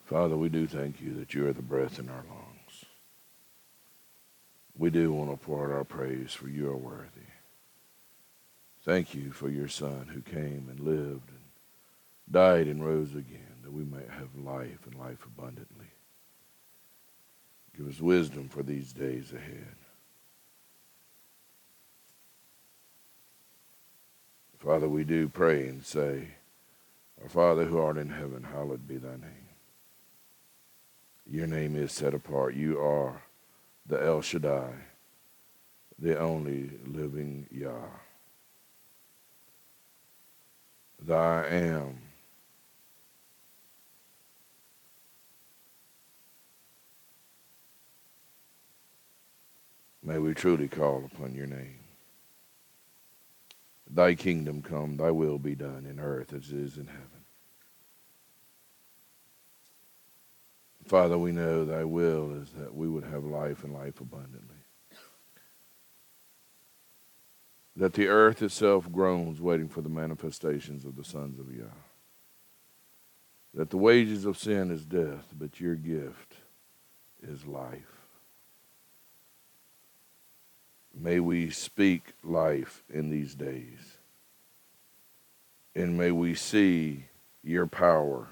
Father, we do thank you that you are the breath in our lungs. We do want to pour out our praise, for you are worthy. Thank you for your Son who came and lived and died and rose again, that we might have life and life abundantly. Give us wisdom for these days ahead. Father, we do pray and say, Our Father who art in heaven, hallowed be thy name. Your name is set apart. You are the El Shaddai, the only living Yah. Thy am. May we truly call upon your name. Thy kingdom come, thy will be done in earth as it is in heaven. Father, we know thy will is that we would have life and life abundantly. That the earth itself groans, waiting for the manifestations of the sons of Yah. That the wages of sin is death, but your gift is life. May we speak life in these days. And may we see your power,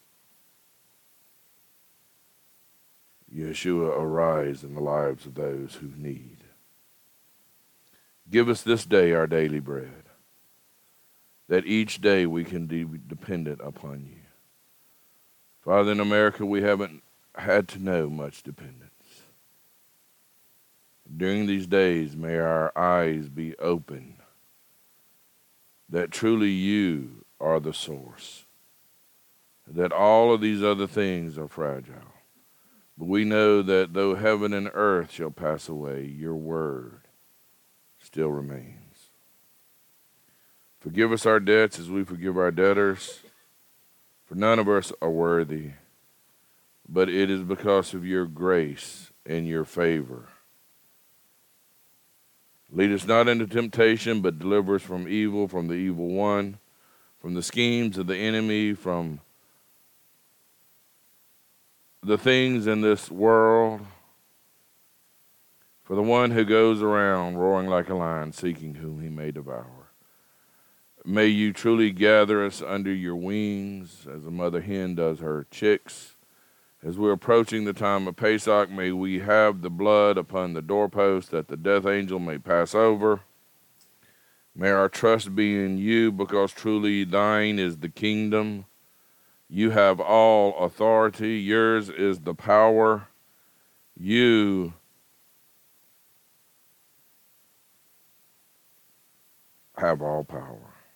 Yeshua, arise in the lives of those who need. Give us this day our daily bread, that each day we can be dependent upon you. Father, in America, we haven't had to know much dependence. During these days, may our eyes be open, that truly you are the source, that all of these other things are fragile. But we know that though heaven and earth shall pass away, your word still remains. Forgive us our debts as we forgive our debtors, for none of us are worthy, but it is because of your grace and your favor. Lead us not into temptation, but deliver us from evil, from the evil one, from the schemes of the enemy, from the things in this world, for the one who goes around roaring like a lion, seeking whom he may devour. May you truly gather us under your wings as a mother hen does her chicks. As we're approaching the time of Pesach, may we have the blood upon the doorpost that the death angel may pass over. May our trust be in you, because truly thine is the kingdom. You have all authority. Yours is the power. You have all power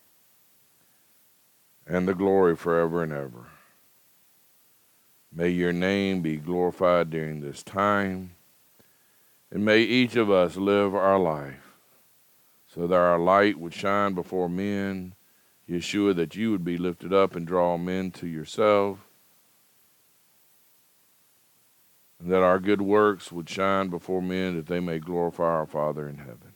and the glory forever and ever. May your name be glorified during this time, and may each of us live our life so that our light would shine before men, Yeshua, that you would be lifted up and draw men to yourself, and that our good works would shine before men, that they may glorify our Father in heaven.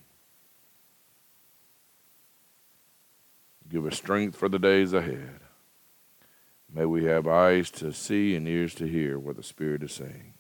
Give us strength for the days ahead. May we have eyes to see and ears to hear what the Spirit is saying.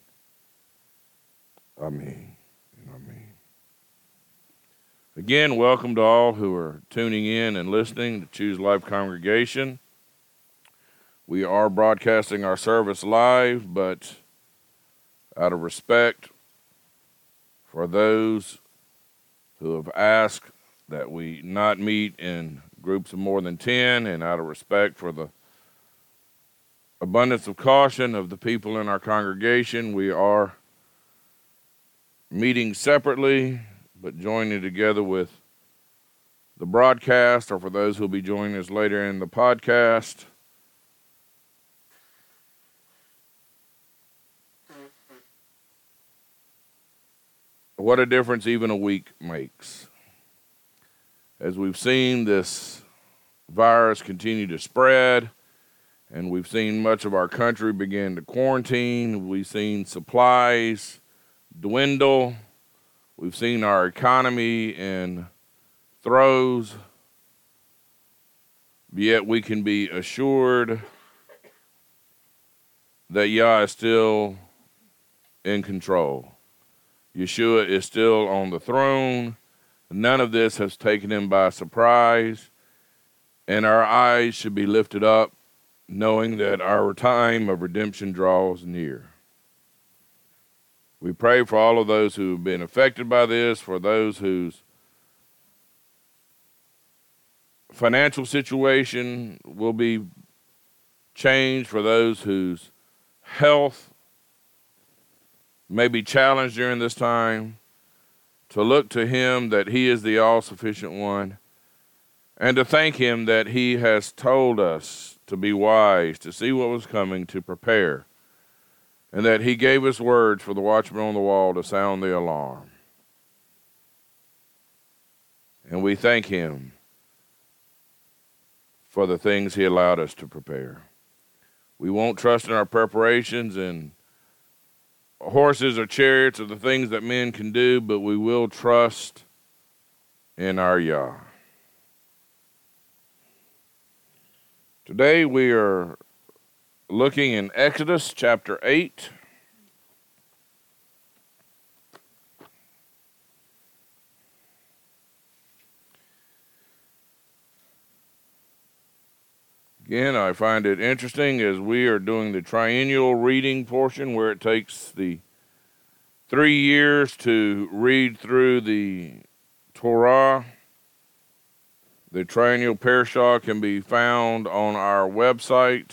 Amen and amen. Again, welcome to all who are tuning in and listening to Choose Life Congregation. We are broadcasting our service live, but out of respect for those who have asked that we not meet in groups of more than 10, and out of respect for the abundance of caution of the people in our congregation, we are meeting separately, but joining together with the broadcast, or for those who will be joining us later in the podcast. What a difference even a week makes. As we've seen this virus continue to spread, and we've seen much of our country begin to quarantine, we've seen supplies dwindle, we've seen our economy in throes, yet we can be assured that Yah is still in control. Yeshua is still on the throne. None of this has taken him by surprise, and our eyes should be lifted up, knowing that our time of redemption draws near. We pray for all of those who have been affected by this, for those whose financial situation will be changed, for those whose health may be challenged during this time, to look to him that he is the all-sufficient one, and to thank him that he has told us to be wise, to see what was coming, to prepare, and that he gave us words for the watchman on the wall to sound the alarm. And we thank him for the things he allowed us to prepare. We won't trust in our preparations and horses or chariots or the things that men can do, but we will trust in our Yah. Today we are looking in Exodus chapter 8. Again, I find it interesting as we are doing the triennial reading portion where it takes the 3 years to read through the Torah. The triennial parashah can be found on our website,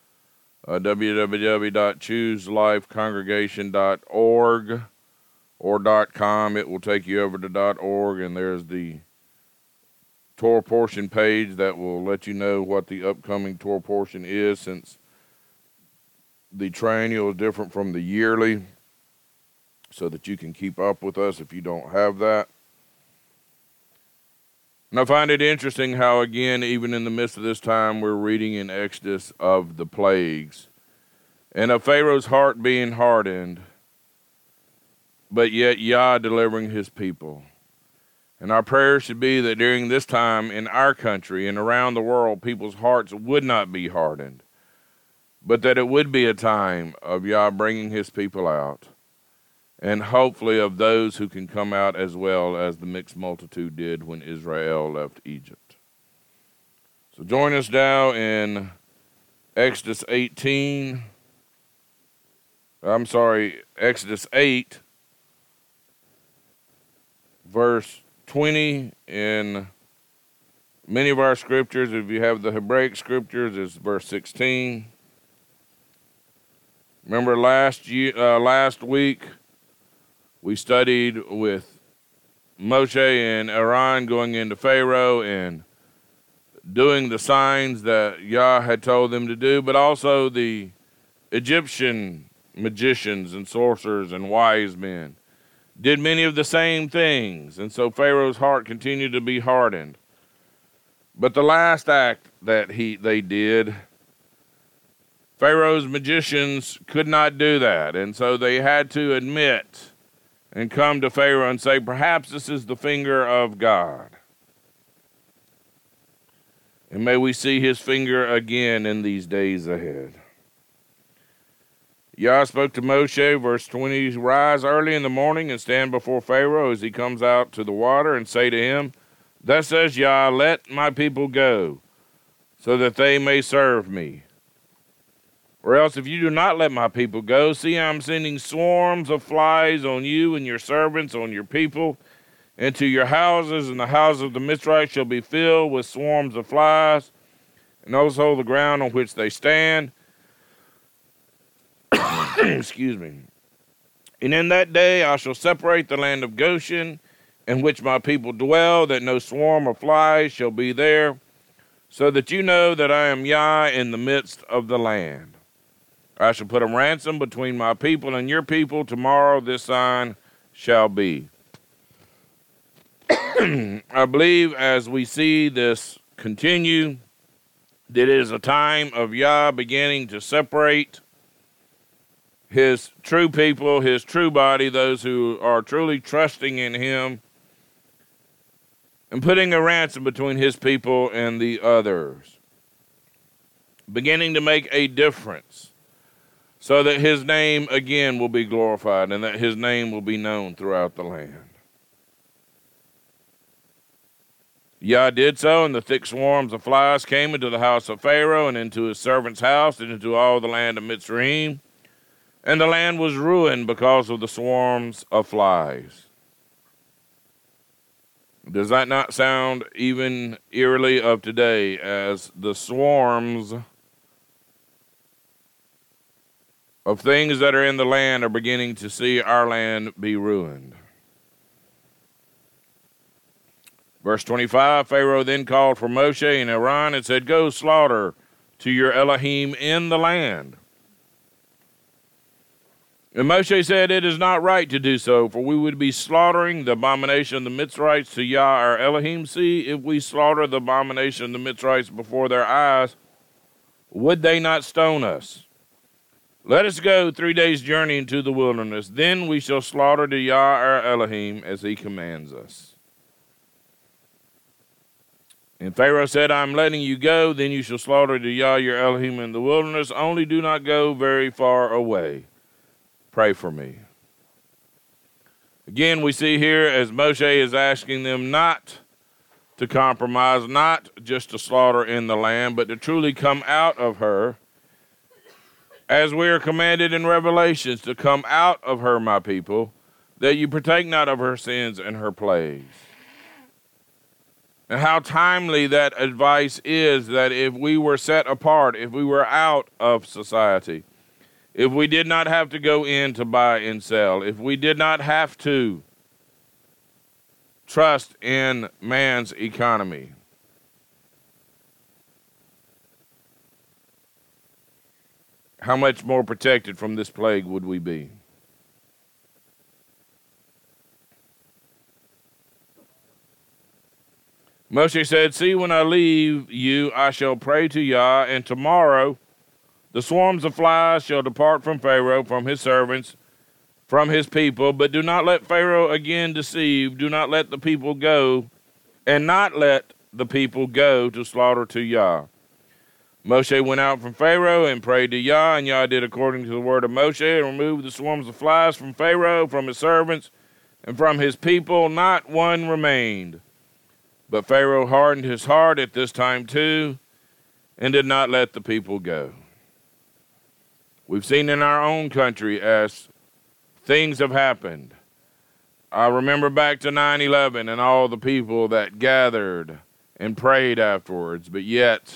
www.chooselifecongregation.org or .com. It will take you over to .org, and there's the Torah portion page that will let you know what the upcoming Torah portion is, since the triennial is different from the yearly, so that you can keep up with us if you don't have that. And I find it interesting how, again, even in the midst of this time, we're reading in Exodus of the plagues and of Pharaoh's heart being hardened, but yet Yah delivering his people. And our prayer should be that during this time in our country and around the world, people's hearts would not be hardened, but that it would be a time of Yah bringing his people out, and hopefully of those who can come out as well as the mixed multitude did when Israel left Egypt. So join us now in Exodus 8, verse 20 in many of our scriptures. If you have the Hebraic scriptures, it's verse 16. Remember last week we studied with Moshe and Aaron going into Pharaoh and doing the signs that Yah had told them to do, but also the Egyptian magicians and sorcerers and wise men did many of the same things, and so Pharaoh's heart continued to be hardened. But the last act that they did, Pharaoh's magicians could not do that, and so they had to admit and come to Pharaoh and say, perhaps this is the finger of God. And may we see his finger again in these days ahead. Yah spoke to Moshe, verse 20, rise early in the morning and stand before Pharaoh as he comes out to the water, and say to him, thus says Yah, let my people go, so that they may serve me. Or else if you do not let my people go, see, I'm sending swarms of flies on you and your servants, on your people, and to your houses, and the houses of the Mitzrites shall be filled with swarms of flies, and also the ground on which they stand. Excuse me. And in that day I shall separate the land of Goshen, in which my people dwell, that no swarm of flies shall be there, so that you know that I am Yah in the midst of the land. I shall put a ransom between my people and your people. Tomorrow this sign shall be. I believe as we see this continue, that it is a time of Yah beginning to separate his true people, his true body, those who are truly trusting in him, and putting a ransom between his people and the others, beginning to make a difference. so that his name again will be glorified and that his name will be known throughout the land. Yah did so, and the thick swarms of flies came into the house of Pharaoh and into his servant's house and into all the land of Mitzrayim. And the land was ruined because of the swarms of flies. Does that not sound even eerily of today, as the swarms of things that are in the land are beginning to see our land be ruined? Verse 25, Pharaoh then called for Moshe and Aaron and said, "Go slaughter to your Elohim in the land." And Moshe said, "It is not right to do so, for we would be slaughtering the abomination of the Mitzrites to Yah our Elohim. See, if we slaughter the abomination of the Mitzrites before their eyes, would they not stone us? Let us go 3 days' journey into the wilderness. Then we shall slaughter to Yah our Elohim as he commands us." And Pharaoh said, "I am letting you go. Then you shall slaughter to Yah your Elohim in the wilderness. Only do not go very far away. Pray for me." Again, we see here as Moshe is asking them not to compromise, not just to slaughter in the land, but to truly come out of her, as we are commanded in Revelations, to come out of her, my people, that you partake not of her sins and her plagues. And how timely that advice is, that if we were set apart, if we were out of society, if we did not have to go in to buy and sell, if we did not have to trust in man's economy, how much more protected from this plague would we be? Moshe said, "See, when I leave you, I shall pray to Yah, and tomorrow the swarms of flies shall depart from Pharaoh, from his servants, from his people. But do not let Pharaoh again deceive. Do not let the people go, and not let the people go to slaughter to Yah." Moshe went out from Pharaoh and prayed to Yah, and Yah did according to the word of Moshe, and removed the swarms of flies from Pharaoh, from his servants, and from his people. Not one remained. But Pharaoh hardened his heart at this time too, and did not let the people go. We've seen in our own country as things have happened. I remember back to 9/11 and all the people that gathered and prayed afterwards, but yet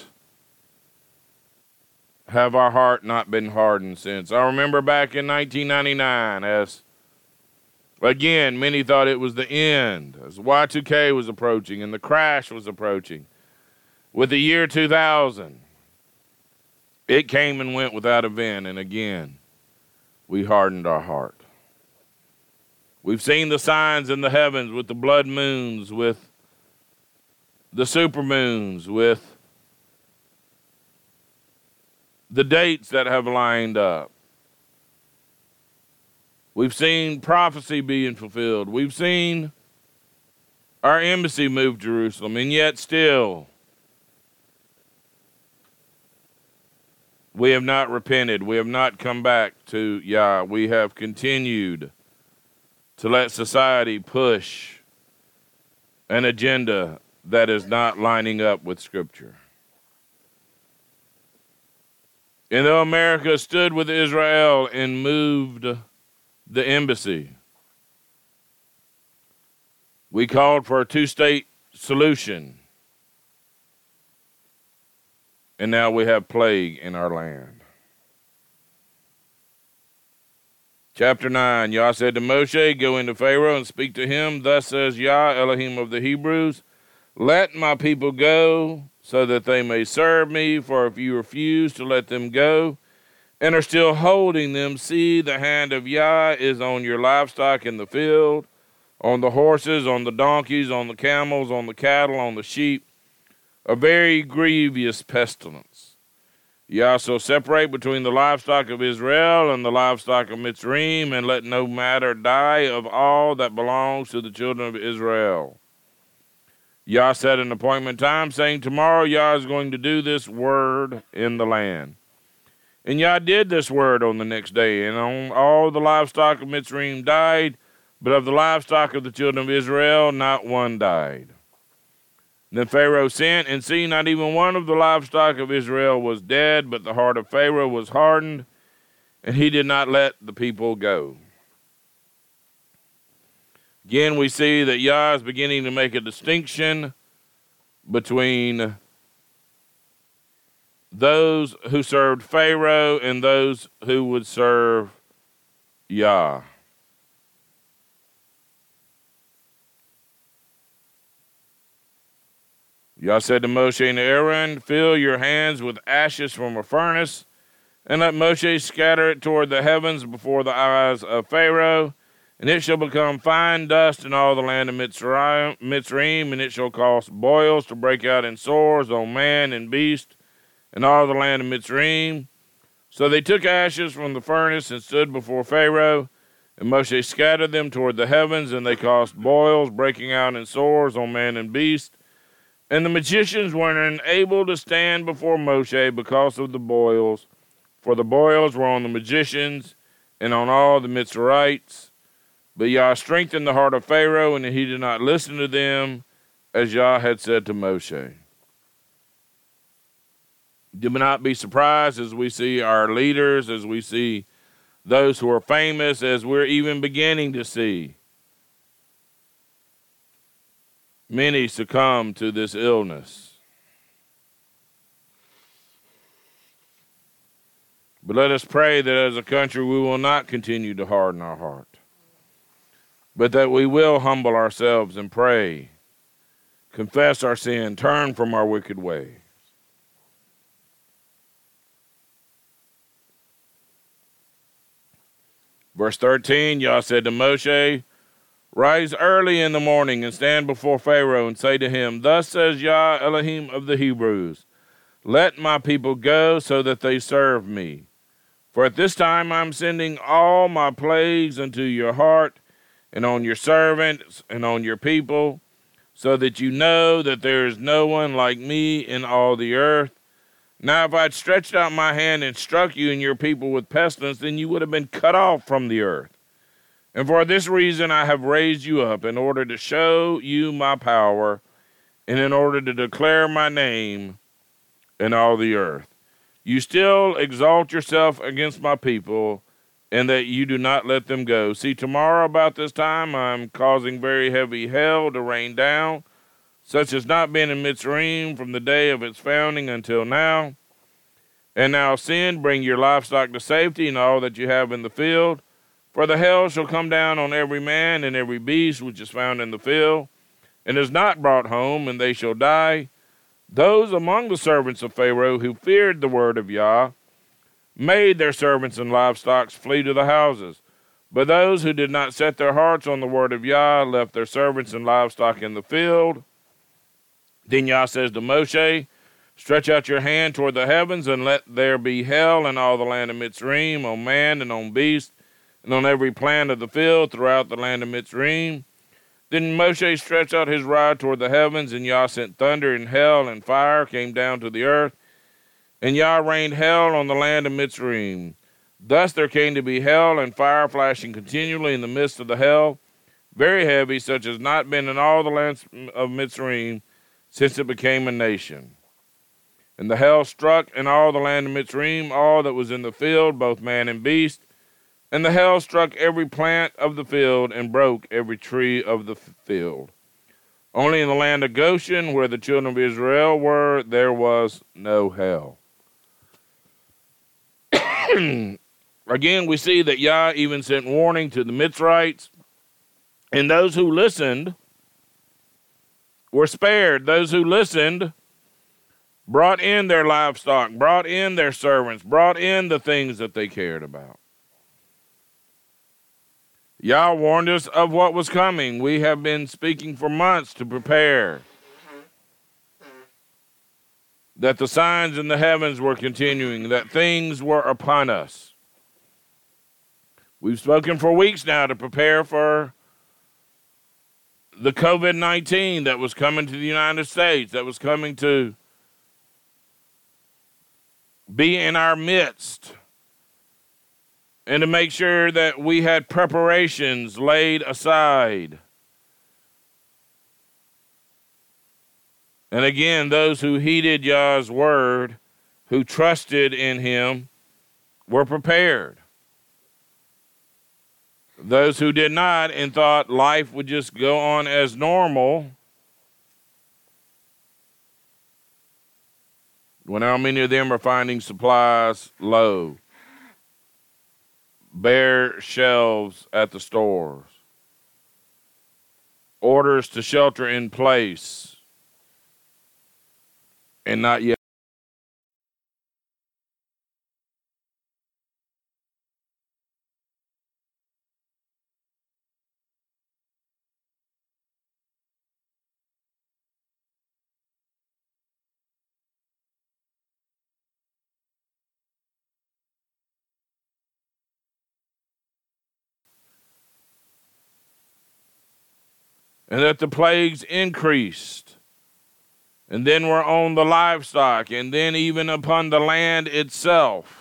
have our heart not been hardened since. I remember back in 1999 as, again, many thought it was the end, as Y2K was approaching and the crash was approaching. With the year 2000, it came and went without event, and again, we hardened our heart. We've seen the signs in the heavens with the blood moons, with the supermoons, with the dates that have lined up. We've seen prophecy being fulfilled. We've seen our embassy move to Jerusalem, and yet still we have not repented. We have not come back to Yah. We have continued to let society push an agenda that is not lining up with Scripture. And though America stood with Israel and moved the embassy, we called for a two-state solution, and now we have plague in our land. Chapter 9, Yah said to Moshe, "Go into Pharaoh and speak to him. Thus says Yah, Elohim of the Hebrews, let my people go, so that they may serve me. For if you refuse to let them go, and are still holding them, see, the hand of Yah is on your livestock in the field, on the horses, on the donkeys, on the camels, on the cattle, on the sheep, a very grievous pestilence. Yah shall separate between the livestock of Israel and the livestock of Mitzrayim, and let no matter die of all that belongs to the children of Israel." Yah set an appointment time, saying, "Tomorrow Yah is going to do this word in the land." And Yah did this word on the next day, and on all the livestock of Mitzrayim died, but of the livestock of the children of Israel, not one died. Then Pharaoh sent, and see, not even one of the livestock of Israel was dead, but the heart of Pharaoh was hardened, and he did not let the people go. Again, we see that Yah is beginning to make a distinction between those who served Pharaoh and those who would serve Yah. Yah said to Moshe and Aaron, fill your hands with ashes from a furnace, and let Moshe scatter it toward the heavens before the eyes of Pharaoh, and it shall become fine dust in all the land of Mitzrayim, and it shall cause boils to break out in sores on man and beast, and all the land of Mitzrayim. So they took ashes from the furnace and stood before Pharaoh, and Moshe scattered them toward the heavens, and they caused boils breaking out in sores on man and beast. And the magicians were unable to stand before Moshe because of the boils, for the boils were on the magicians and on all the Mitzrayites. But Yah strengthened the heart of Pharaoh, and he did not listen to them, as Yah had said to Moshe. Do not be surprised as we see our leaders, as we see those who are famous, as we're even beginning to see many succumb to this illness. But let us pray that as a country we will not continue to harden our heart, but that we will humble ourselves and pray, confess our sin, turn from our wicked way. Verse 13, Yah said to Moshe, rise early in the morning and stand before Pharaoh and say to him, thus says Yah Elohim of the Hebrews, let my people go so that they serve me. For at this time I am sending all my plagues into your heart and on your servants and on your people, so that you know that there is no one like me in all the earth. Now if I had stretched out my hand and struck you and your people with pestilence, then you would have been cut off from the earth. And for this reason I have raised you up, in order to show you my power, and in order to declare my name in all the earth. You still exalt yourself against my people, and that you do not let them go. See, tomorrow about this time I am causing very heavy hail to rain down, such as not been in Mitzrayim from the day of its founding until now. And now send, bring your livestock to safety, and all that you have in the field. For the hail shall come down on every man and every beast which is found in the field, and is not brought home, and they shall die. Those among the servants of Pharaoh who feared the word of Yah made their servants and livestock flee to the houses. But those who did not set their hearts on the word of Yah left their servants and livestock in the field. Then Yah says to Moshe, stretch out your hand toward the heavens, and let there be hail in all the land of Mitzrayim, on man and on beast, and on every plant of the field throughout the land of Mitzrayim. Then Moshe stretched out his rod toward the heavens, and Yah sent thunder and hail, and fire came down to the earth. And Yah rained hail on the land of Mitzrayim. Thus there came to be hail and fire flashing continually in the midst of the hail, very heavy, such as not been in all the lands of Mitzrayim since it became a nation. And the hail struck in all the land of Mitzrayim, all that was in the field, both man and beast. And the hail struck every plant of the field and broke every tree of the field. Only in the land of Goshen, where the children of Israel were, there was no hail. Again, we see that Yah even sent warning to the Mitzrayites, and those who listened were spared. Those who listened brought in their livestock, brought in their servants, brought in the things that they cared about. Yah warned us of what was coming. We have been speaking for months to prepare, that the signs in the heavens were continuing, that things were upon us. We've spoken for weeks now to prepare for the COVID-19 that was coming to the United States, that was coming to be in our midst and to make sure that we had preparations laid aside. And again, those who heeded Yah's word, who trusted in him, were prepared. Those who did not and thought life would just go on as normal, well, now many of them are finding supplies low, bare shelves at the stores, orders to shelter in place, and not yet. And that the plagues increased, and then were on the livestock, and then even upon the land itself.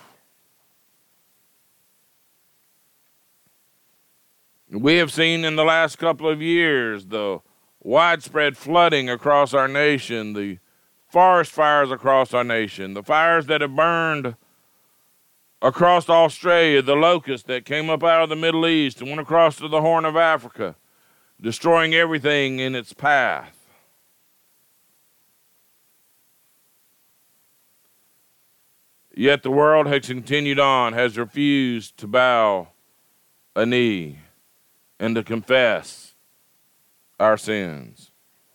We have seen in the last couple of years the widespread flooding across our nation, the forest fires across our nation, the fires that have burned across Australia, the locusts that came up out of the Middle East and went across to the Horn of Africa, destroying everything in its path. Yet the world has continued on, has refused to bow a knee and to confess our sins.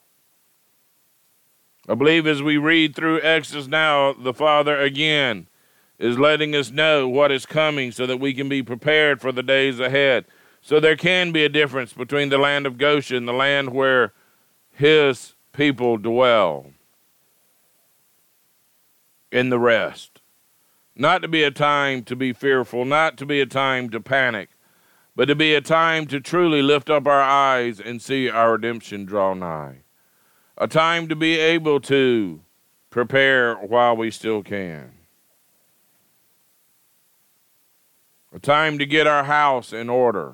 I believe as we read through Exodus now, the Father again is letting us know what is coming so that we can be prepared for the days ahead. So there can be a difference between the land of Goshen, the land where his people dwell, and the rest. Not to be a time to be fearful, not to be a time to panic, but to be a time to truly lift up our eyes and see our redemption draw nigh. A time to be able to prepare while we still can. A time to get our house in order.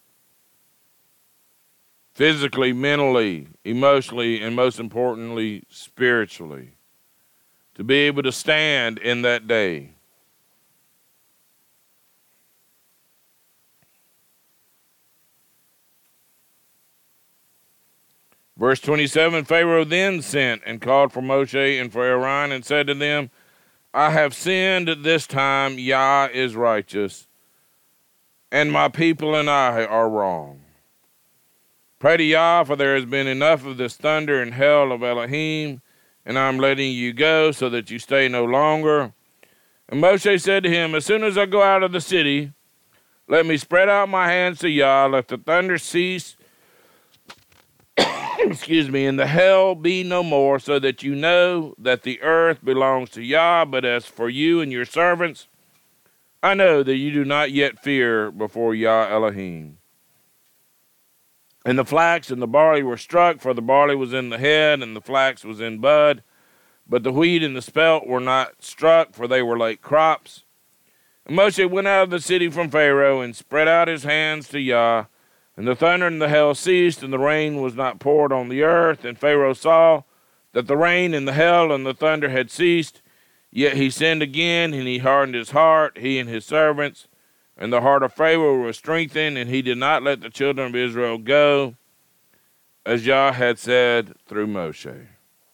Physically, mentally, emotionally, and most importantly, spiritually. To be able to stand in that day. Verse 27, Pharaoh then sent and called for Moshe and for Aaron and said to them, I have sinned this time, Yah is righteous, and my people and I are wrong. Pray to Yah, for there has been enough of this thunder and hail of Elohim, and I am letting you go so that you stay no longer. And Moshe said to him, as soon as I go out of the city, let me spread out my hands to Yah, let the thunder cease, and the hail be no more, so that you know that the earth belongs to Yah. But as for you and your servants, I know that you do not yet fear before Yah Elohim. And the flax and the barley were struck, for the barley was in the head, and the flax was in bud. But the wheat and the spelt were not struck, for they were late crops. And Moshe went out of the city from Pharaoh, and spread out his hands to Yah. And the thunder and the hail ceased, and the rain was not poured on the earth. And Pharaoh saw that the rain and the hail and the thunder had ceased. Yet he sinned again, and he hardened his heart, he and his servants. And the heart of Pharaoh was strengthened, and he did not let the children of Israel go, as Yah had said through Moshe.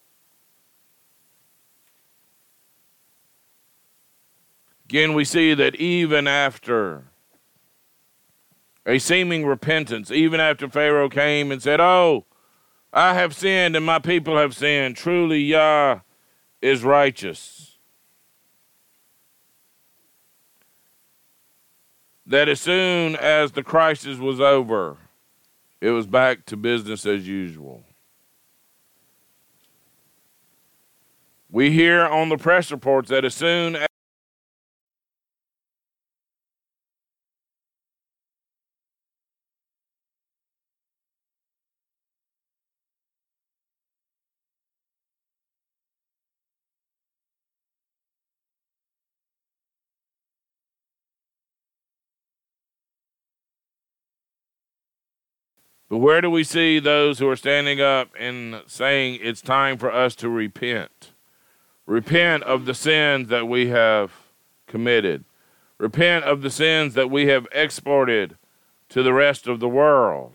Again, we see that even after a seeming repentance, even after Pharaoh came and said, oh, I have sinned and my people have sinned, truly Yah is righteous. That as soon as the crisis was over, it was back to business as usual. We hear on the press reports that as soon as But where do we see those who are standing up and saying it's time for us to repent? Repent of the sins that we have committed. Repent of the sins that we have exported to the rest of the world.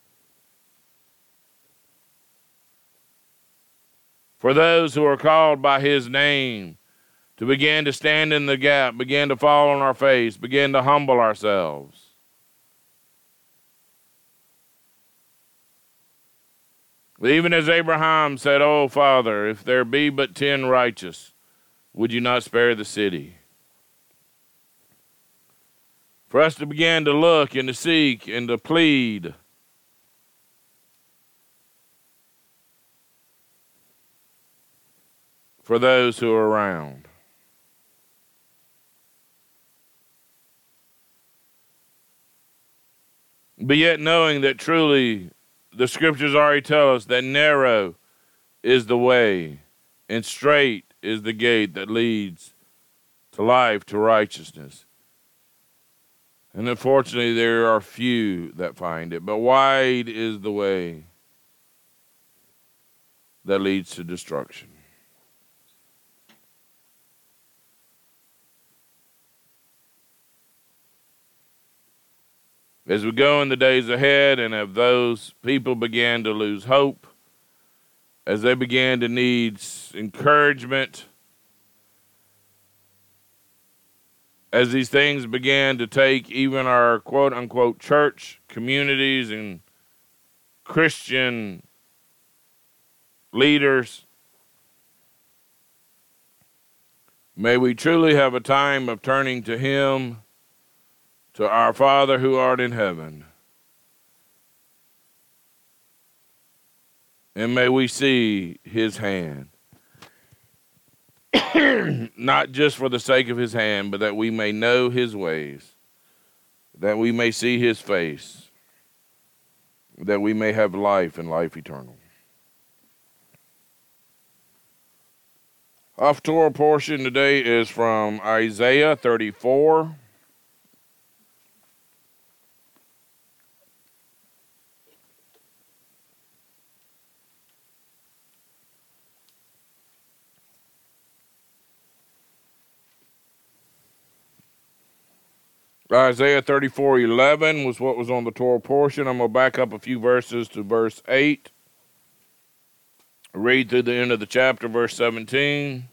For those who are called by his name to begin to stand in the gap, begin to fall on our face, begin to humble ourselves. Even as Abraham said, "Oh, Father, if there be but 10 righteous, would you not spare the city?" For us to begin to look and to seek and to plead for those who are around. But yet knowing that truly the scriptures already tell us that narrow is the way and straight is the gate that leads to life, to righteousness. And unfortunately, there are few that find it. But wide is the way that leads to destruction. As we go in the days ahead, and if those people began to lose hope, as they began to need encouragement, as these things began to take even our quote-unquote church communities and Christian leaders, may we truly have a time of turning to him, to our Father who art in heaven. And may we see his hand. Not just for the sake of his hand, but that we may know his ways, that we may see his face, that we may have life and life eternal. Our Torah portion today is from Isaiah 34. Isaiah 34:11 was what was on the Torah portion. I'm going to back up a few verses to verse 8. Read through the end of the chapter, verse 17.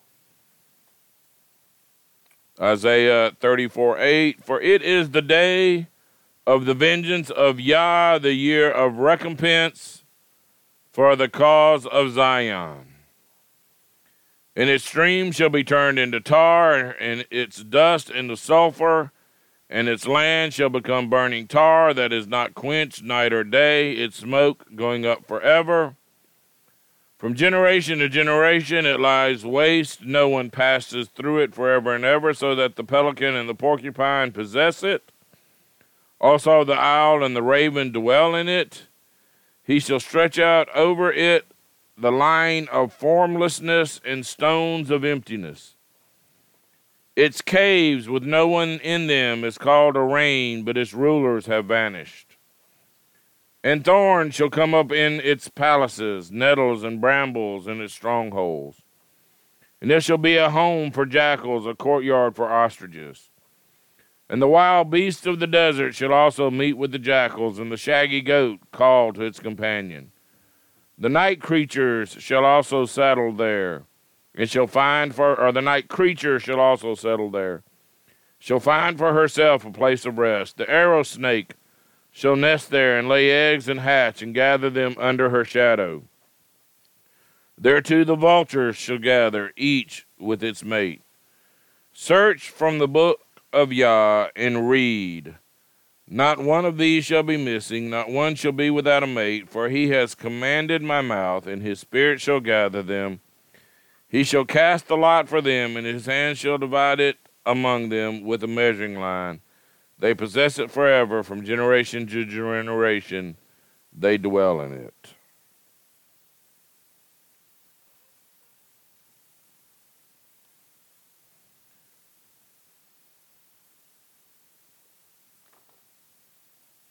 Isaiah 34:8. For it is the day of the vengeance of Yah, the year of recompense for the cause of Zion. And its streams shall be turned into tar, and its dust into sulfur, and its land shall become burning tar that is not quenched night or day, its smoke going up forever. From generation to generation it lies waste, no one passes through it forever and ever, so that the pelican and the porcupine possess it. Also the owl and the raven dwell in it. He shall stretch out over it the line of formlessness and stones of emptiness. Its caves with no one in them is called a reign, but its rulers have vanished. And thorns shall come up in its palaces, nettles and brambles in its strongholds. And there shall be a home for jackals, a courtyard for ostriches. And the wild beasts of the desert shall also meet with the jackals, and the shaggy goat call to its companion. The night creatures shall also settle there. And shall find the night creature shall also settle there. Shall find for herself a place of rest. The arrow snake shall nest there and lay eggs and hatch and gather them under her shadow. Thereto the vultures shall gather, each with its mate. Search from the book of Yah and read. Not one of these shall be missing, not one shall be without a mate, for he has commanded my mouth, and his spirit shall gather them. He shall cast the lot for them, and his hand shall divide it among them with a measuring line. They possess it forever, from generation to generation. They dwell in it.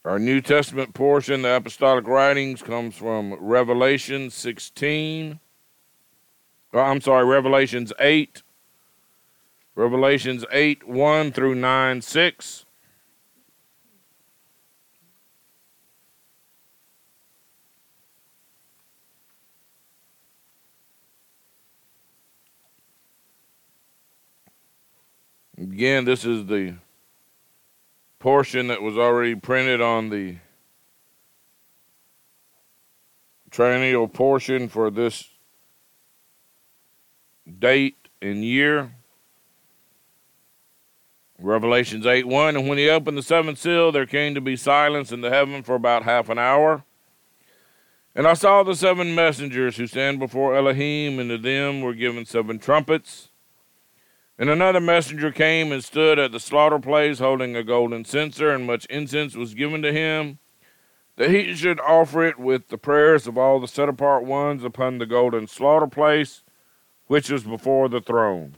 Our New Testament portion, the Apostolic Writings, comes from Revelation 16. Revelations 8. Revelations 8, 1 through 9, 6. Again, this is the portion that was already printed on the triennial portion for this date and year. Revelations 8:1, and when he opened the seventh seal, there came to be silence in the heaven for about half an hour. And I saw the seven messengers who stand before Elohim, and to them were given seven trumpets. And another messenger came and stood at the slaughter place, holding a golden censer, and much incense was given to him, that he should offer it with the prayers of all the set-apart ones upon the golden slaughter place, which is before the throne.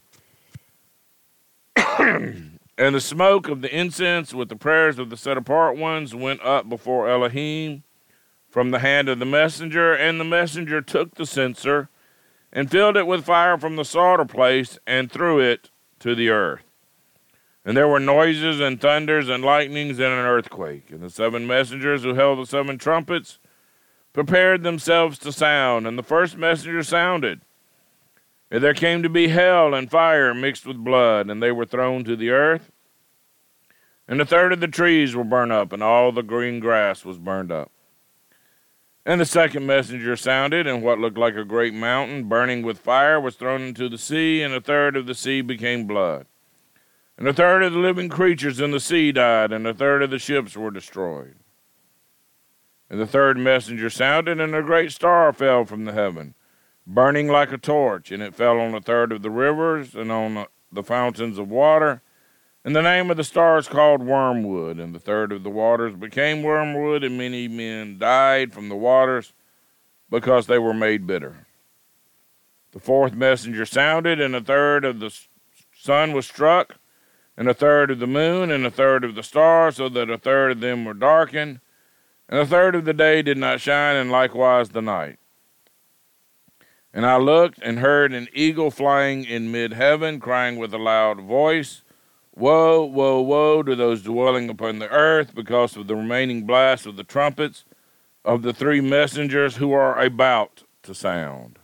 And the smoke of the incense with the prayers of the set-apart ones went up before Elohim from the hand of the messenger, and the messenger took the censer and filled it with fire from the slaughter place and threw it to the earth. And there were noises and thunders and lightnings and an earthquake. And the seven messengers who held the seven trumpets prepared themselves to sound. And the first messenger sounded. And there came to be hail and fire mixed with blood, and they were thrown to the earth. And a third of the trees were burned up, and all the green grass was burned up. And the second messenger sounded, and what looked like a great mountain, burning with fire, was thrown into the sea, and a third of the sea became blood. And a third of the living creatures in the sea died, and a third of the ships were destroyed. And the third messenger sounded, and a great star fell from the heaven, burning like a torch, and it fell on a third of the rivers and on the fountains of water. And the name of the star is called Wormwood, and the third of the waters became wormwood, and many men died from the waters because they were made bitter. The fourth messenger sounded, and a third of the sun was struck, and a third of the moon, and a third of the stars, so that a third of them were darkened, and a third of the day did not shine, and likewise the night. And I looked and heard an eagle flying in mid-heaven, crying with a loud voice, Woe, woe, woe to those dwelling upon the earth, because of the remaining blast of the trumpets of the three messengers who are about to sound.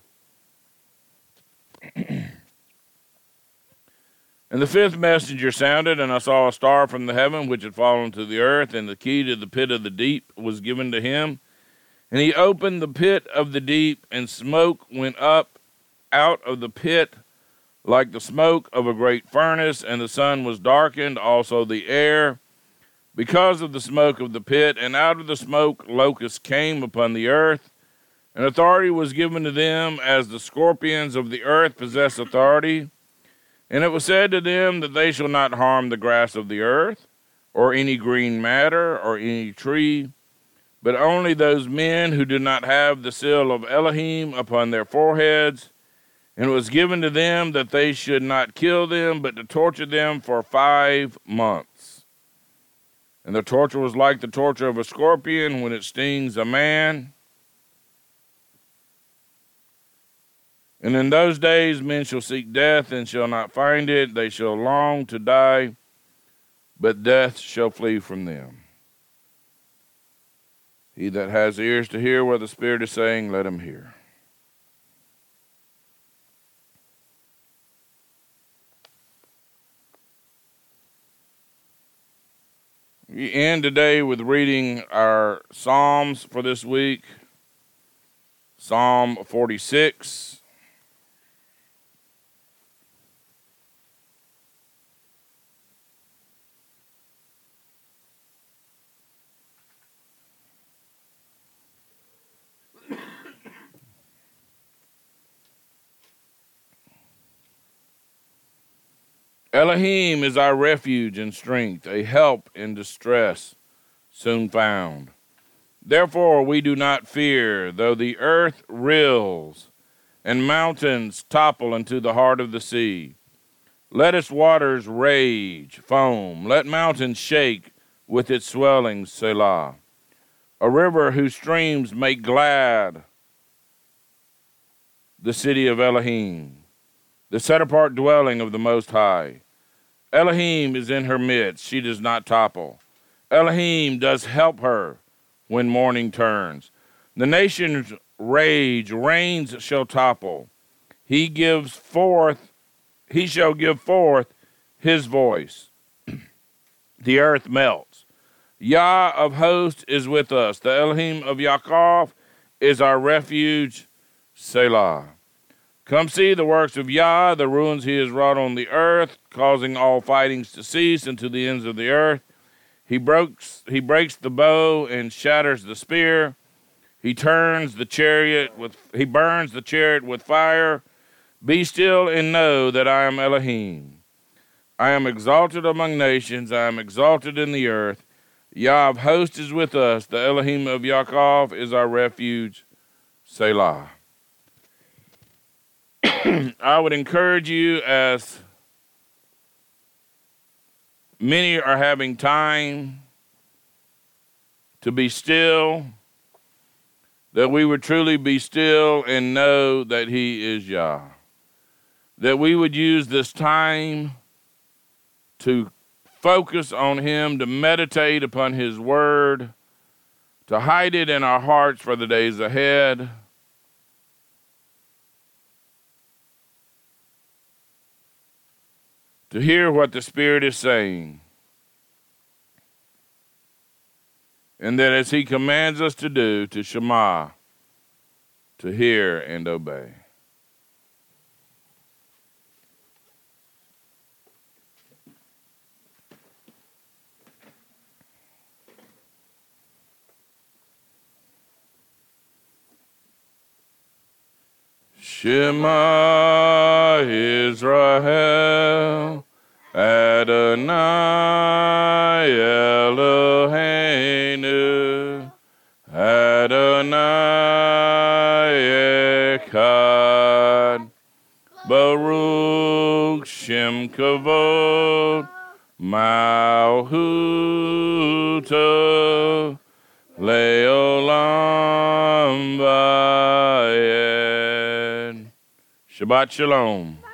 And the fifth messenger sounded, and I saw a star from the heaven which had fallen to the earth, and the key to the pit of the deep was given to him. And he opened the pit of the deep, and smoke went up out of the pit like the smoke of a great furnace, and the sun was darkened, also the air, because of the smoke of the pit. And out of the smoke locusts came upon the earth, and authority was given to them as the scorpions of the earth possess authority. And it was said to them that they shall not harm the grass of the earth, or any green matter, or any tree, but only those men who do not have the seal of Elohim upon their foreheads. And it was given to them that they should not kill them, but to torture them for 5 months. And the torture was like the torture of a scorpion when it stings a man. And in those days men shall seek death and shall not find it. They shall long to die, but death shall flee from them. He that has ears to hear what the Spirit is saying, let him hear. We end today with reading our Psalms for this week. Psalm 46. Elohim is our refuge and strength, a help in distress soon found. Therefore we do not fear, though the earth reels and mountains topple into the heart of the sea. Let its waters rage, foam, let mountains shake with its swelling, Selah. A river whose streams make glad the city of Elohim, the set-apart dwelling of the Most High. Elohim is in her midst, she does not topple. Elohim does help her when morning turns. The nations rage, reigns shall topple. He shall give forth his voice. The earth melts. Yah of hosts is with us. The Elohim of Yaakov is our refuge, Selah. Come see the works of Yah, the ruins he has wrought on the earth, causing all fightings to cease unto the ends of the earth. He breaks the bow and shatters the spear. He burns the chariot with fire. Be still and know that I am Elohim. I am exalted among nations. I am exalted in the earth. Yah of hosts is with us. The Elohim of Yaakov is our refuge, Selah. I would encourage you, as many are having time to be still, that we would truly be still and know that he is Yah. That we would use this time to focus on him, to meditate upon his word, to hide it in our hearts for the days ahead. To hear what the Spirit is saying. And that as he commands us to do, to Shema, to hear and obey. Shema Israel, Adonai Eloheinu, Adonai Echad, Baruch Shem Kavod, Malchuto, Leolam Vayed. Shabbat Shalom.